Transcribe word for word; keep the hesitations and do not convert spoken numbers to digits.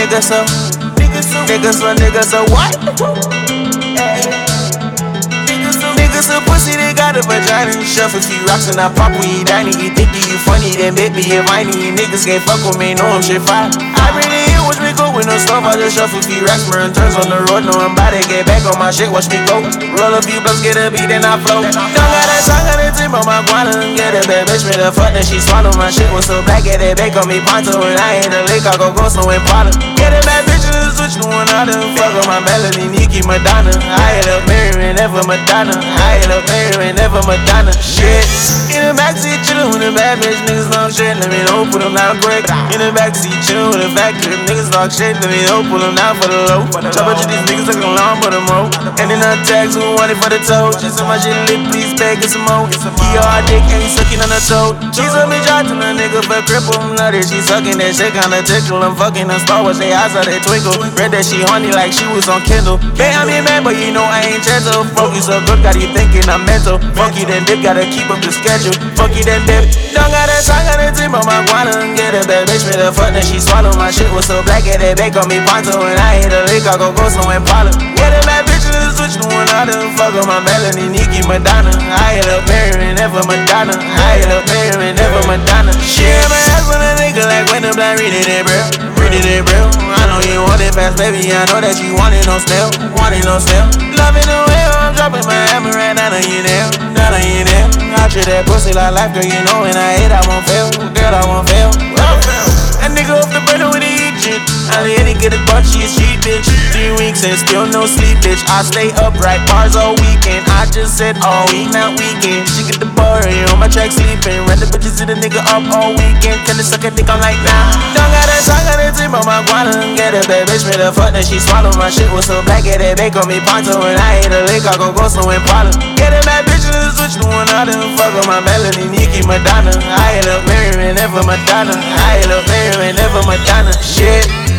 nigga so, nigga so, nigga so, nigga so what? Niggas a pussy, they got a vagina. Shuff a few rocks and I pop weed. I need you think you funny, then bet me if I need niggas can't fuck with me, know I'm shit fire. I really hit was me go with no stuff. I just shuff a few racks, burn turns on the road. No, I'm about to get back on my shit, watch me go. Roll a few blunts, get a beat, then I flow. Don't got that tongue, got that tip on my guana. Get a bad bitch, with a fuck, then she swallow. My shit was so black, get that back on me ponto. When I hit the lake, I go go so Impala. Get a bad bitch, and switch going out and fuck on my melody, Nicki Madonna. I hit up Mary and never Madonna. I hit up Mary and never Madonna. Shit. In the backseat chillin' with the bad bitch, niggas talk shit. Let me know, put them down quick. In the backseat chillin' with the fat grip, niggas talk shit. Let me know, pull them down for the low. Chop up to these niggas looking long for the mo. And then I tags who want it for the toe. She said my shit lit, please beg get some more. He hard dick and he sucking on the toe. She's a bitch out to the nigga for cripple. I'm nutty, she sucking that shit kinda tickle. I'm fucking the Star Wars, they eyes out they twinkle. Read that she horny like she was on Kindle. Hey, I mean man, but you know I ain't gentle. Focus so good, got you thinking I'm mental. Funky then dip, gotta keep up the schedule. Funky then dip, don't got that tongue, got that tip on my guana. Get a bad bitch with a fuck, then she swallow. My shit was so black, get that back on me ponto. When I hit a lick, I go go slow and Impala. Get a bad bitch with a switch, going out and fuck on my melody, Nicki Madonna. I hit up Mary and never Madonna. I hit up Mary and never Madonna. Shit, my ass with a nigga like when the blind reading it, bro. Reading it, bro. I know you want it fast, baby. I know that you want it no snail, want it no snail. Loving the way I'm dropping my hammer right now, know you there, now know you there. I treat that pussy like life, girl. You know when I hit, I won't fail, girl, I won't fail. That nigga off the burner with the heat shit. I let it get a buck, she a street bitch. Three weeks and still no sleep, bitch. I stay upright, bars all weekend. I just said all week, not weekend. She get the bar, on my track sleeping. Run the bitches to the nigga up all weekend. Can the suck a dick, I'm like nah. Don't got that tongue, got that tip on my guana. Get a bad bitch with a fuck, then she swallow. My shit was so black, get that back on me ponto. When I hit a lick, I go go slow and Impala. Get a bad bitch with a switch, going out and fuck on my melody, Nicki Madonna. I hit up Mary and never Madonna. I hit up Mary and never Madonna. Shit.